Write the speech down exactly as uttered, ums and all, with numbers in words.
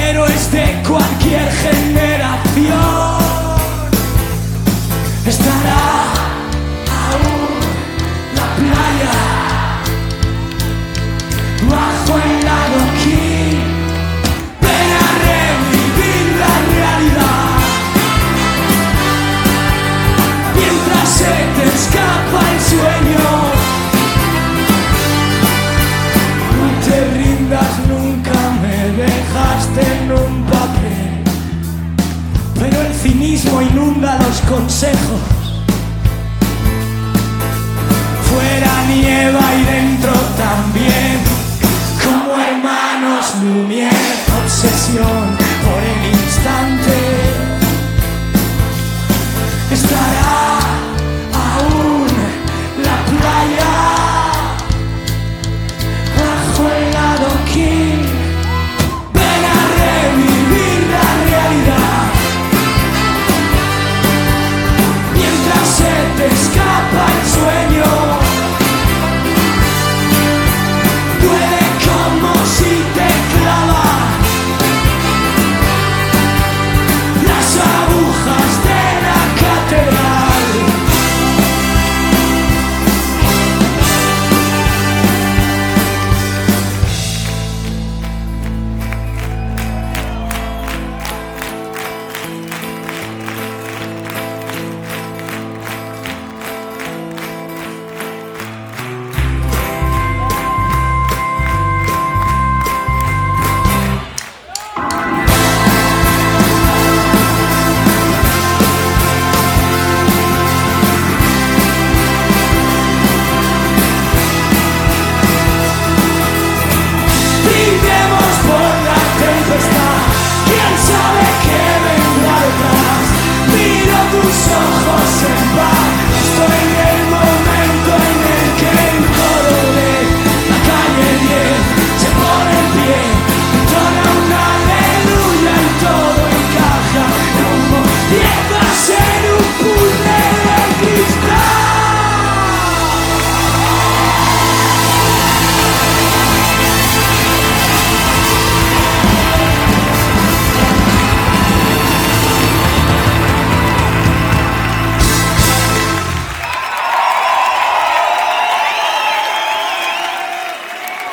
héroes de cualquier generación. Estará aún la playa bajo el adoquín. Ven a revivir la realidad mientras se te escapa el sueño. No te rindas nunca, me dejaste en un papel, pero el cinismo inunda los consejos. Fuera nieva y dentro también, como hermanos Lumière, obsesión.